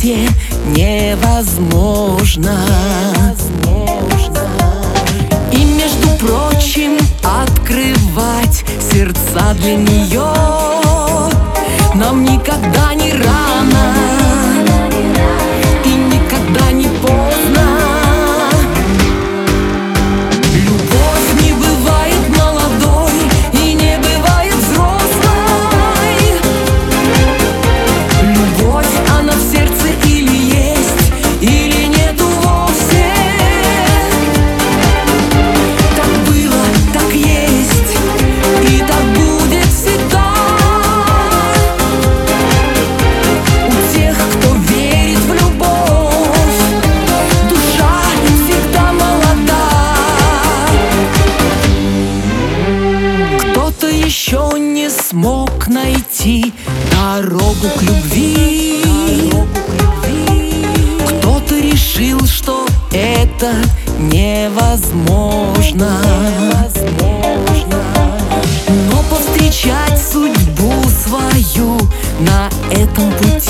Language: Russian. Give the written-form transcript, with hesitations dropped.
свете невозможно. И, между прочим, открывать сердца для нее нам никогда не рано и никогда не поздно. Любовь не бывает молодой и не бывает взрослой. Любовь, она в сердце или есть, или нету вовсе. Так было, так есть, и так будет всегда. У тех, кто верит в любовь, душа всегда молода. Кто-то еще не смог найти дорогу к любви. Кто-то решил, что это невозможно. Но повстречать судьбу свою на этом пути